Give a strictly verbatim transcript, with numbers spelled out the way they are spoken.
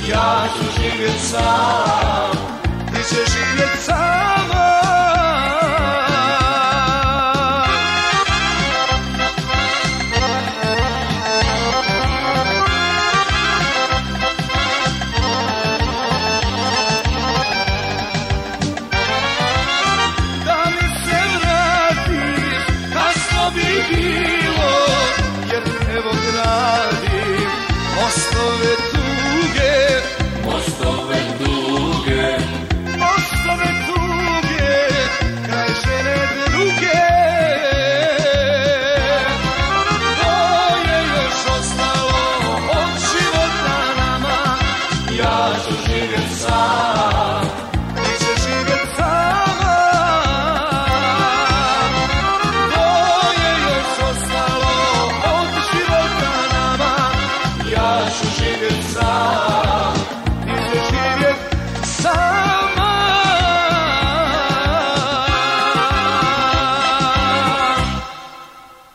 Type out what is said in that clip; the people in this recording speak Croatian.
ja ću živjet sam, ti ćeš živjet sama. Da mi se vratiš, kasno bi bilo, jer evo gradim mostove tuge, mostove tuge, mostove tuge, kraj žene druge. To je još ostalo od života nama, ja ću živjet sam.